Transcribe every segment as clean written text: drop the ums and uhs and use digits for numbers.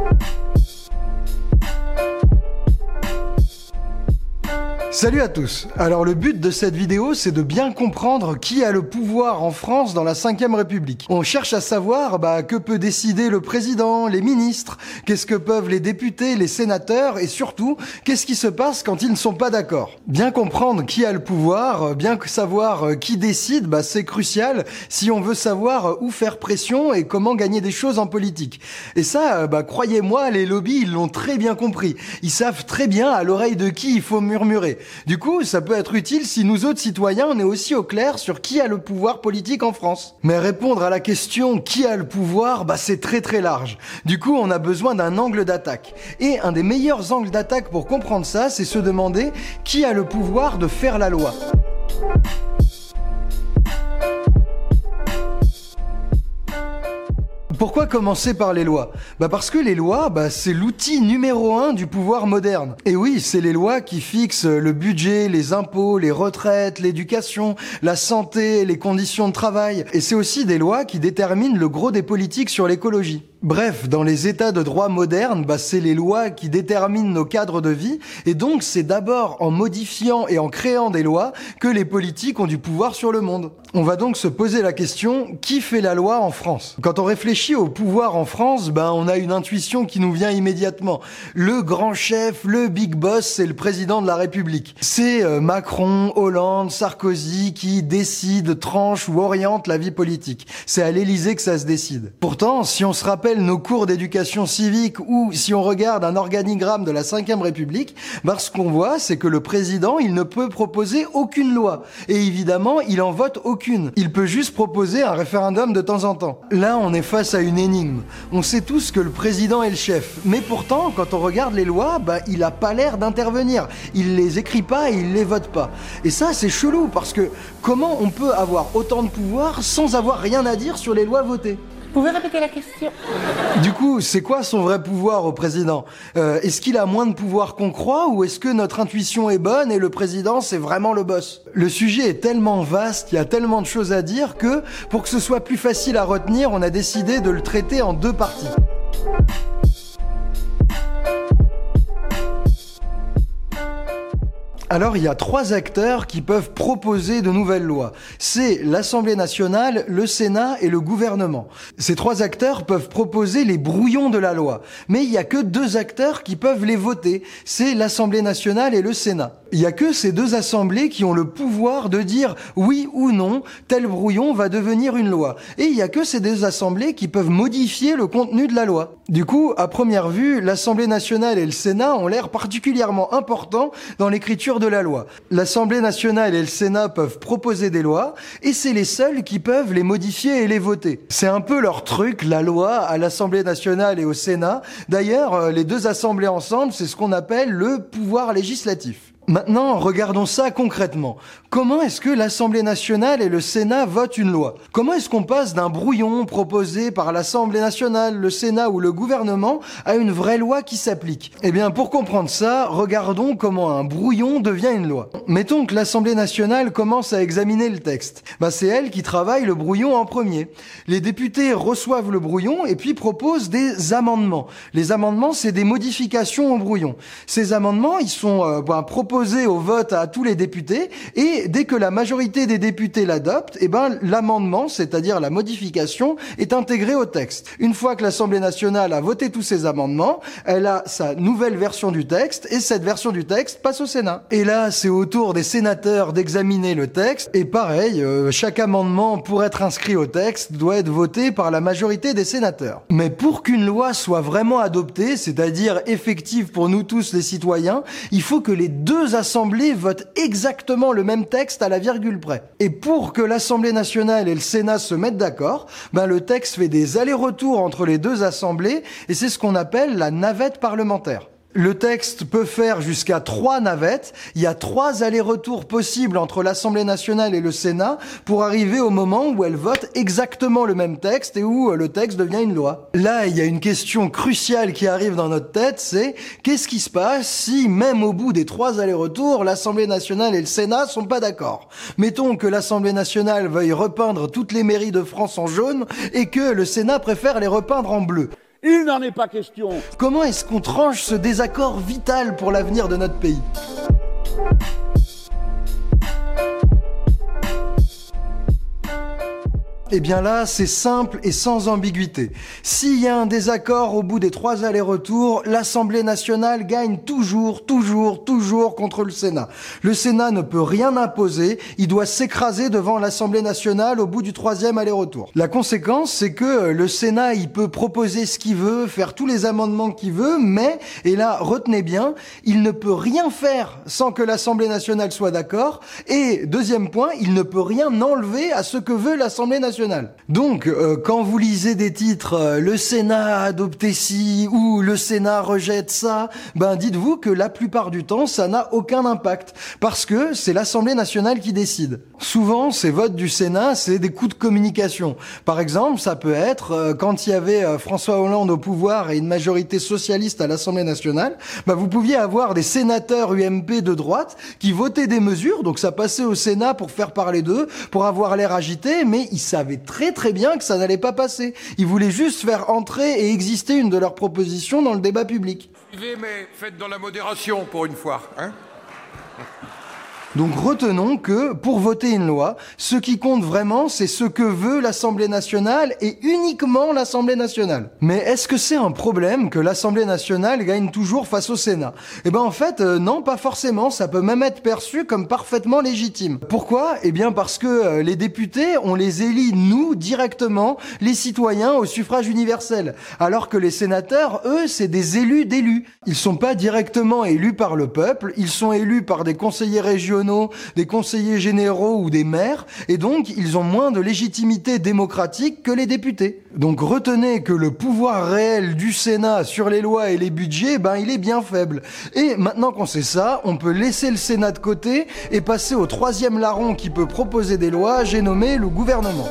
Salut à tous. Alors le but de cette vidéo, c'est de bien comprendre qui a le pouvoir en France dans la 5e République. On cherche à savoir que peut décider le président, les ministres, qu'est-ce que peuvent les députés, les sénateurs et surtout, qu'est-ce qui se passe quand ils ne sont pas d'accord. Bien comprendre qui a le pouvoir, bien savoir qui décide, c'est crucial si on veut savoir où faire pression et comment gagner des choses en politique. Et ça, croyez-moi, les lobbies, ils l'ont très bien compris. Ils savent très bien à l'oreille de qui il faut murmurer. Du coup, ça peut être utile si nous autres citoyens, on est aussi au clair sur qui a le pouvoir politique en France. Mais répondre à la question qui a le pouvoir, c'est très très large. Du coup, on a besoin d'un angle d'attaque. Et un des meilleurs angles d'attaque pour comprendre ça, c'est se demander qui a le pouvoir de faire la loi. Pourquoi commencer par les lois ? Parce que les lois, c'est l'outil numéro 1 du pouvoir moderne. Et oui, c'est les lois qui fixent le budget, les impôts, les retraites, l'éducation, la santé, les conditions de travail. Et c'est aussi des lois qui déterminent le gros des politiques sur l'écologie. Bref, dans les états de droit modernes, c'est les lois qui déterminent nos cadres de vie, et donc c'est d'abord en modifiant et en créant des lois que les politiques ont du pouvoir sur le monde. On va donc se poser la question, qui fait la loi en France ? Quand on réfléchit au pouvoir en France, on a une intuition qui nous vient immédiatement. Le grand chef, le big boss, c'est le président de la République. C'est Macron, Hollande, Sarkozy qui décident, tranchent ou orientent la vie politique. C'est à l'Élysée que ça se décide. Pourtant, si on se rappelle nos cours d'éducation civique ou si on regarde un organigramme de la 5e République, ce qu'on voit, c'est que le président, il ne peut proposer aucune loi. Et évidemment, il en vote aucune. Il peut juste proposer un référendum de temps en temps. Là, on est face à une énigme. On sait tous que le président est le chef. Mais pourtant, quand on regarde les lois, il a pas l'air d'intervenir. Il les écrit pas et il les vote pas. Et ça, c'est chelou parce que comment on peut avoir autant de pouvoir sans avoir rien à dire sur les lois votées ? Vous pouvez répéter la question ? Du coup, c'est quoi son vrai pouvoir au président ? Est-ce qu'il a moins de pouvoir qu'on croit ou est-ce que notre intuition est bonne et le président, c'est vraiment le boss ? Le sujet est tellement vaste, il y a tellement de choses à dire que, pour que ce soit plus facile à retenir, on a décidé de le traiter en 2 parties. Alors, il y a 3 acteurs qui peuvent proposer de nouvelles lois. C'est l'Assemblée nationale, le Sénat et le gouvernement. Ces 3 acteurs peuvent proposer les brouillons de la loi. Mais il n'y a que 2 acteurs qui peuvent les voter. C'est l'Assemblée nationale et le Sénat. Il n'y a que ces 2 assemblées qui ont le pouvoir de dire oui ou non, tel brouillon va devenir une loi. Et il n'y a que ces 2 assemblées qui peuvent modifier le contenu de la loi. Du coup, à première vue, l'Assemblée nationale et le Sénat ont l'air particulièrement importants dans l'écriture de la loi. L'Assemblée nationale et le Sénat peuvent proposer des lois et c'est les seuls qui peuvent les modifier et les voter. C'est un peu leur truc, la loi, à l'Assemblée nationale et au Sénat. D'ailleurs, les 2 assemblées ensemble, c'est ce qu'on appelle le pouvoir législatif. Maintenant, regardons ça concrètement. Comment est-ce que l'Assemblée nationale et le Sénat votent une loi ? Comment est-ce qu'on passe d'un brouillon proposé par l'Assemblée nationale, le Sénat ou le gouvernement à une vraie loi qui s'applique ? Eh bien, pour comprendre ça, regardons comment un brouillon devient une loi. Mettons que l'Assemblée nationale commence à examiner le texte. C'est elle qui travaille le brouillon en premier. Les députés reçoivent le brouillon et puis proposent des amendements. Les amendements, c'est des modifications au brouillon. Ces amendements, ils sont proposés au vote à tous les députés et dès que la majorité des députés l'adoptent, l'amendement, c'est-à-dire la modification, est intégré au texte. Une fois que l'Assemblée nationale a voté tous ces amendements, elle a sa nouvelle version du texte et cette version du texte passe au Sénat. Et là, c'est au tour des sénateurs d'examiner le texte et pareil, chaque amendement pour être inscrit au texte doit être voté par la majorité des sénateurs. Mais pour qu'une loi soit vraiment adoptée, c'est-à-dire effective pour nous tous les citoyens, il faut que les 2 assemblées votent exactement le même texte à la virgule près. Et pour que l'Assemblée nationale et le Sénat se mettent d'accord, le texte fait des allers-retours entre les 2 assemblées et c'est ce qu'on appelle la navette parlementaire. Le texte peut faire jusqu'à 3 navettes. Il y a 3 allers-retours possibles entre l'Assemblée nationale et le Sénat pour arriver au moment où elles votent exactement le même texte et où le texte devient une loi. Là, il y a une question cruciale qui arrive dans notre tête, c'est qu'est-ce qui se passe si, même au bout des 3 allers-retours, l'Assemblée nationale et le Sénat sont pas d'accord? Mettons que l'Assemblée nationale veuille repeindre toutes les mairies de France en jaune et que le Sénat préfère les repeindre en bleu. Il n'en est pas question. Comment est-ce qu'on tranche ce désaccord vital pour l'avenir de notre pays ? Eh bien là, c'est simple et sans ambiguïté. S'il y a un désaccord au bout des 3 allers-retours, l'Assemblée nationale gagne toujours contre le Sénat. Le Sénat ne peut rien imposer, il doit s'écraser devant l'Assemblée nationale au bout du 3e aller-retour. La conséquence, c'est que le Sénat, il peut proposer ce qu'il veut, faire tous les amendements qu'il veut, mais, et là, retenez bien, il ne peut rien faire sans que l'Assemblée nationale soit d'accord. Et deuxième point, il ne peut rien enlever à ce que veut l'Assemblée nationale. Donc, quand vous lisez des titres le Sénat a adopté ci ou le Sénat rejette ça, ben dites-vous que la plupart du temps, ça n'a aucun impact parce que c'est l'Assemblée nationale qui décide. Souvent, ces votes du Sénat, c'est des coups de communication. Par exemple, ça peut être quand il y avait François Hollande au pouvoir et une majorité socialiste à l'Assemblée nationale, ben vous pouviez avoir des sénateurs UMP de droite qui votaient des mesures, donc ça passait au Sénat pour faire parler d'eux, pour avoir l'air agité, mais ils savaient très bien que ça n'allait pas passer. Ils voulaient juste faire entrer et exister une de leurs propositions dans le débat public. Suivez, mais faites dans la modération pour une fois, hein ? Donc retenons que, pour voter une loi, ce qui compte vraiment, c'est ce que veut l'Assemblée nationale et uniquement l'Assemblée nationale. Mais est-ce que c'est un problème que l'Assemblée nationale gagne toujours face au Sénat ? Eh ben en fait, non, pas forcément. Ça peut même être perçu comme parfaitement légitime. Pourquoi ? Eh bien parce que les députés, on les élit, nous, directement, les citoyens, au suffrage universel. Alors que les sénateurs, eux, c'est des élus d'élus. Ils sont pas directement élus par le peuple, ils sont élus par des conseillers régionaux, des conseillers généraux ou des maires, et donc ils ont moins de légitimité démocratique que les députés. Donc retenez que le pouvoir réel du Sénat sur les lois et les budgets, ben il est bien faible. Et maintenant qu'on sait ça, on peut laisser le Sénat de côté et passer au 3e larron qui peut proposer des lois, j'ai nommé le gouvernement.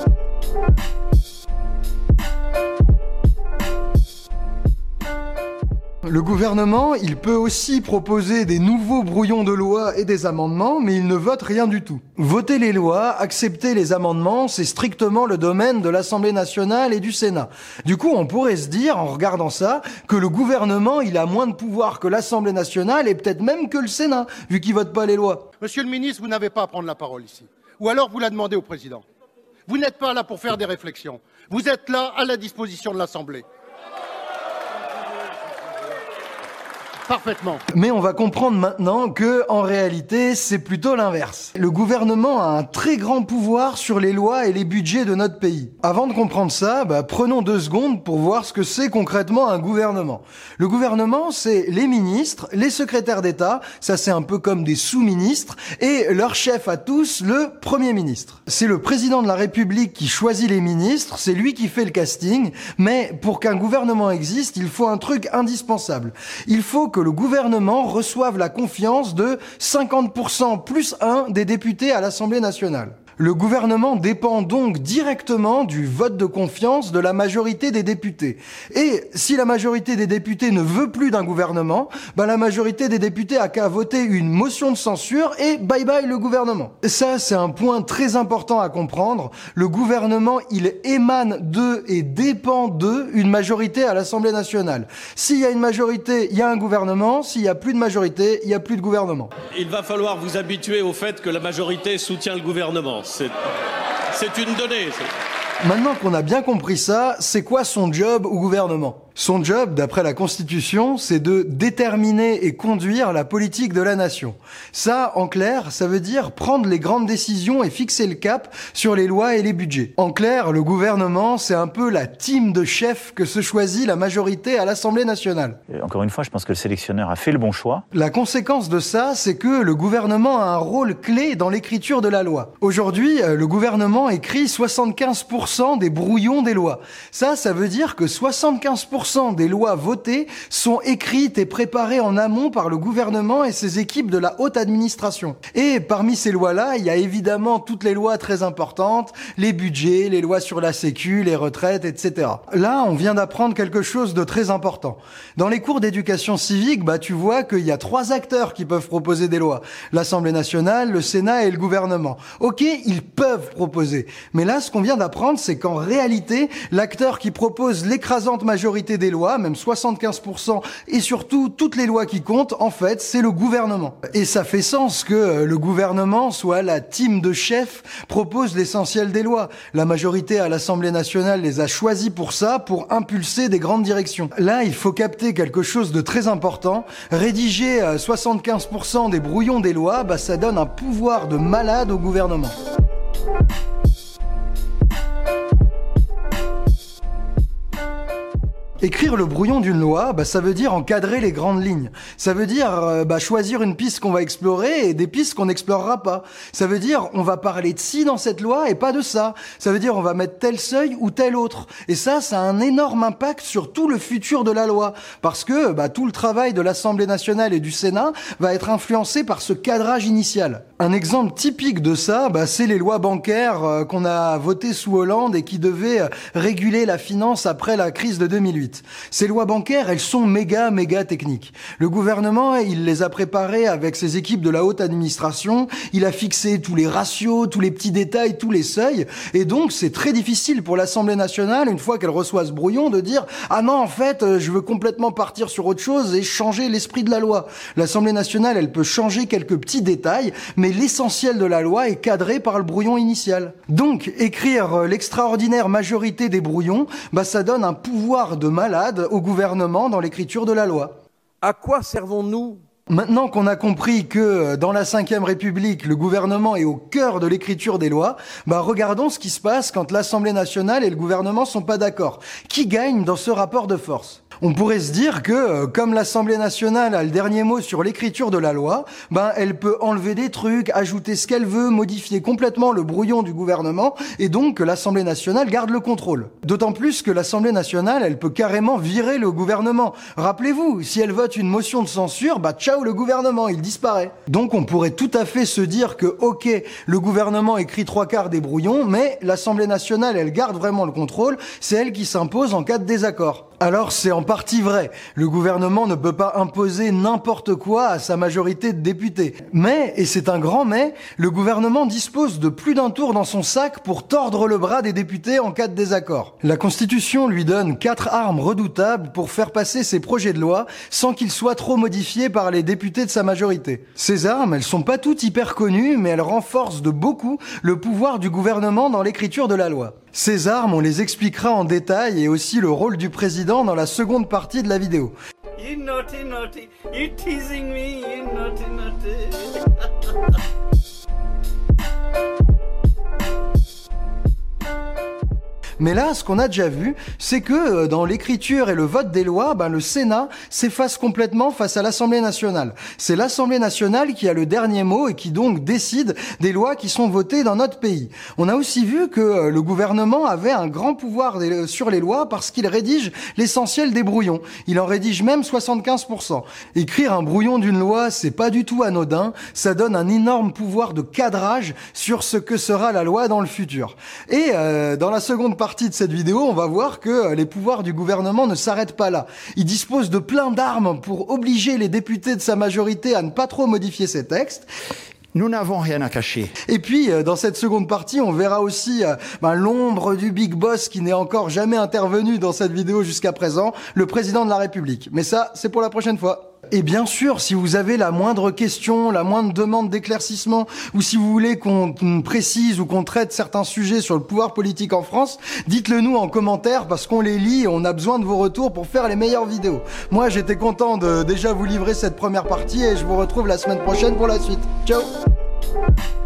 Le gouvernement, il peut aussi proposer des nouveaux brouillons de loi et des amendements, mais il ne vote rien du tout. Voter les lois, accepter les amendements, c'est strictement le domaine de l'Assemblée nationale et du Sénat. Du coup, on pourrait se dire, en regardant ça, que le gouvernement, il a moins de pouvoir que l'Assemblée nationale et peut-être même que le Sénat, vu qu'il vote pas les lois. Monsieur le ministre, vous n'avez pas à prendre la parole ici. Ou alors vous la demandez au président. Vous n'êtes pas là pour faire des réflexions. Vous êtes là à la disposition de l'Assemblée. Parfaitement. Mais on va comprendre maintenant que, en réalité, c'est plutôt l'inverse. Le gouvernement a un très grand pouvoir sur les lois et les budgets de notre pays. Avant de comprendre ça, prenons 2 secondes pour voir ce que c'est concrètement un gouvernement. Le gouvernement, c'est les ministres, les secrétaires d'État, ça c'est un peu comme des sous-ministres, et leur chef à tous, le Premier ministre. C'est le président de la République qui choisit les ministres, c'est lui qui fait le casting, mais pour qu'un gouvernement existe, il faut un truc indispensable. Il faut que le gouvernement reçoive la confiance de 50% plus 1 des députés à l'Assemblée nationale. Le gouvernement dépend donc directement du vote de confiance de la majorité des députés. Et si la majorité des députés ne veut plus d'un gouvernement, la majorité des députés a qu'à voter une motion de censure et bye bye le gouvernement. Ça, c'est un point très important à comprendre. Le gouvernement, il émane de et dépend de une majorité à l'Assemblée nationale. S'il y a une majorité, il y a un gouvernement. S'il y a plus de majorité, il y a plus de gouvernement. Il va falloir vous habituer au fait que la majorité soutient le gouvernement. C'est une donnée. Maintenant qu'on a bien compris ça, c'est quoi son job au gouvernement ? Son job, d'après la Constitution, c'est de déterminer et conduire la politique de la nation. Ça, en clair, ça veut dire prendre les grandes décisions et fixer le cap sur les lois et les budgets. En clair, le gouvernement, c'est un peu la team de chefs que se choisit la majorité à l'Assemblée nationale. Encore une fois, je pense que le sélectionneur a fait le bon choix. La conséquence de ça, c'est que le gouvernement a un rôle clé dans l'écriture de la loi. Aujourd'hui, le gouvernement écrit 75% des brouillons des lois. Ça veut dire que 75% des lois votées sont écrites et préparées en amont par le gouvernement et ses équipes de la haute administration. Et parmi ces lois-là, il y a évidemment toutes les lois très importantes, les budgets, les lois sur la sécu, les retraites, etc. Là, on vient d'apprendre quelque chose de très important. Dans les cours d'éducation civique, tu vois qu'il y a 3 acteurs qui peuvent proposer des lois. L'Assemblée nationale, le Sénat et le gouvernement. Ok, ils peuvent proposer. Mais là, ce qu'on vient d'apprendre, c'est qu'en réalité, l'acteur qui propose l'écrasante majorité majorité des lois, même 75%, et surtout toutes les lois qui comptent, en fait, c'est le gouvernement. Et ça fait sens que le gouvernement soit la team de chefs propose l'essentiel des lois. La majorité à l'Assemblée nationale les a choisis pour ça, pour impulser des grandes directions. Là, il faut capter quelque chose de très important. Rédiger 75% des brouillons des lois, ça donne un pouvoir de malade au gouvernement. Écrire le brouillon d'une loi, ça veut dire encadrer les grandes lignes. Ça veut dire choisir une piste qu'on va explorer et des pistes qu'on n'explorera pas. Ça veut dire on va parler de ci dans cette loi et pas de ça. Ça veut dire on va mettre tel seuil ou tel autre. Et ça a un énorme impact sur tout le futur de la loi. Parce que tout le travail de l'Assemblée nationale et du Sénat va être influencé par ce cadrage initial. Un exemple typique de ça, c'est les lois bancaires qu'on a votées sous Hollande et qui devaient réguler la finance après la crise de 2008. Ces lois bancaires, elles sont méga techniques. Le gouvernement, il les a préparées avec ses équipes de la haute administration, il a fixé tous les ratios, tous les petits détails, tous les seuils, et donc c'est très difficile pour l'Assemblée nationale, une fois qu'elle reçoit ce brouillon, de dire « Ah non, en fait, je veux complètement partir sur autre chose et changer l'esprit de la loi ». L'Assemblée nationale, elle peut changer quelques petits détails, mais l'essentiel de la loi est cadré par le brouillon initial. Donc, écrire l'extraordinaire majorité des brouillons, ça donne un pouvoir de malade au gouvernement dans l'écriture de la loi. À quoi servons-nous ? Maintenant qu'on a compris que dans la Ve République, le gouvernement est au cœur de l'écriture des lois, regardons ce qui se passe quand l'Assemblée nationale et le gouvernement sont pas d'accord. Qui gagne dans ce rapport de force ? On pourrait se dire que, comme l'Assemblée nationale a le dernier mot sur l'écriture de la loi, elle peut enlever des trucs, ajouter ce qu'elle veut, modifier complètement le brouillon du gouvernement, et donc que l'Assemblée nationale garde le contrôle. D'autant plus que l'Assemblée nationale, elle peut carrément virer le gouvernement. Rappelez-vous, si elle vote une motion de censure, ciao le gouvernement, il disparaît. Donc on pourrait tout à fait se dire que, ok, le gouvernement écrit 3/4 des brouillons, mais l'Assemblée nationale, elle garde vraiment le contrôle, c'est elle qui s'impose en cas de désaccord. Alors c'est en partie vrai, le gouvernement ne peut pas imposer n'importe quoi à sa majorité de députés. Mais, et c'est un grand mais, le gouvernement dispose de plus d'un tour dans son sac pour tordre le bras des députés en cas de désaccord. La Constitution lui donne 4 armes redoutables pour faire passer ses projets de loi sans qu'ils soient trop modifiés par les députés de sa majorité. Ces armes, elles sont pas toutes hyper connues, mais elles renforcent de beaucoup le pouvoir du gouvernement dans l'écriture de la loi. Ces armes, on les expliquera en détail et aussi le rôle du président dans la seconde partie de la vidéo. You naughty, naughty, you teasing me, you naughty, naughty. Mais là, ce qu'on a déjà vu, c'est que dans l'écriture et le vote des lois, le Sénat s'efface complètement face à l'Assemblée nationale. C'est l'Assemblée nationale qui a le dernier mot et qui donc décide des lois qui sont votées dans notre pays. On a aussi vu que le gouvernement avait un grand pouvoir sur les lois parce qu'il rédige l'essentiel des brouillons. Il en rédige même 75%. Écrire un brouillon d'une loi, c'est pas du tout anodin. Ça donne un énorme pouvoir de cadrage sur ce que sera la loi dans le futur. Et dans la seconde partie de cette vidéo, on va voir que les pouvoirs du gouvernement ne s'arrêtent pas là. Il dispose de plein d'armes pour obliger les députés de sa majorité à ne pas trop modifier ses textes. Nous n'avons rien à cacher. Et puis, dans cette seconde partie, on verra aussi l'ombre du Big Boss qui n'est encore jamais intervenu dans cette vidéo jusqu'à présent, le président de la République. Mais ça, c'est pour la prochaine fois. Et bien sûr, si vous avez la moindre question, la moindre demande d'éclaircissement, ou si vous voulez qu'on précise ou qu'on traite certains sujets sur le pouvoir politique en France, dites-le nous en commentaire parce qu'on les lit et on a besoin de vos retours pour faire les meilleures vidéos. Moi, j'étais content de déjà vous livrer cette première partie et je vous retrouve la semaine prochaine pour la suite. Ciao!